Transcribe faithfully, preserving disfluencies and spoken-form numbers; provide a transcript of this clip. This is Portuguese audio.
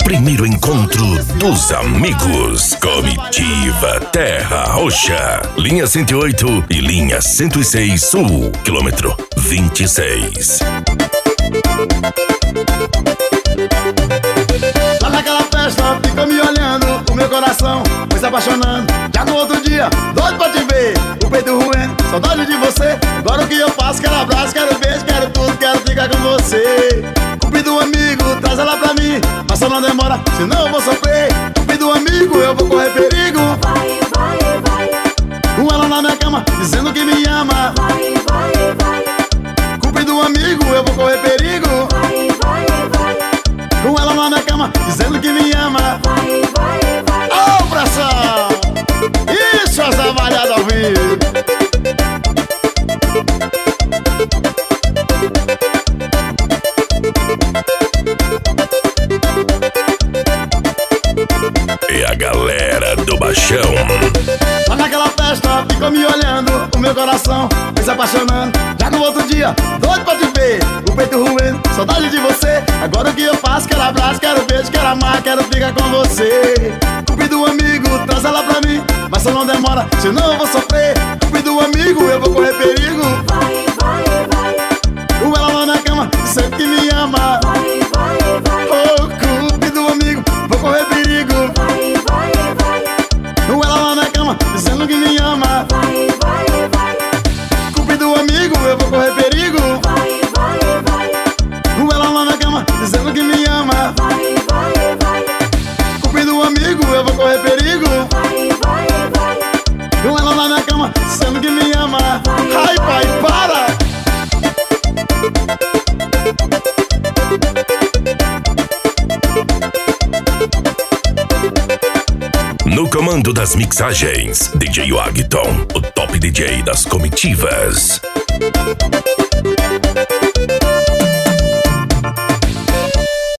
primeiro encontro dos amigos. Comitiva Terra Roxa, linha cento e oito e linha cento e seis Sul, quilômetro vinte e seis. Lá naquela festa ficou me olhando, o meu coração foi se apaixonando. Já no outro dia, doido pra te ver, o peito ruendo, saudade de você. Agora o que eu faço? Quero abraço, quero beijo, quero tudo, quero ficar com você. Cupido amigo, traz ela pra mim, mas só não demora, senão eu vou sofrer. Cupido amigo, eu vou correr perigo. Vai, vai, vai. Com ela na minha cama, dizendo que me ama. Vai, vai, vai. Cupido amigo, eu vou correr perigo. Vai, vai, vai. Com ela na minha cama, dizendo que me ama. Vai, vai, vai. Ô, oh, pressão! Isso, essa malhada ao vivo. E a galera do Baixão. Lá naquela festa ficou me olhando, o meu coração foi se apaixonando. Já no outro dia, doido pra te ver, o peito ruendo, saudade de você. Agora o que eu faço? Quero abraço, quero beijo, quero amar, quero ficar com você. Cupido amigo, traz ela pra mim, mas só não demora, senão eu vou sofrer. Cupido amigo, eu vou correr perigo. Vai, vai, vai. Com ela lá na cama, sempre que me ama. Vai, vai, vai. Oh, Cupido amigo, vou correr perigo. Vai, vai, vai. Com ela lá na cama, dizendo que me ama. Vai, vai, vai. Cupido amigo, eu vou correr perigo. Vai, vai, vai. Com ela lá na cama, dizendo que me ama. Vai, vai, vai. Cupido amigo, eu vou correr perigo. Vai, vai, vai. Com ela lá na cama, dizendo que me ama. Ai, pai, para! No comando das mixagens, D J Wagton, o top D J das comitivas.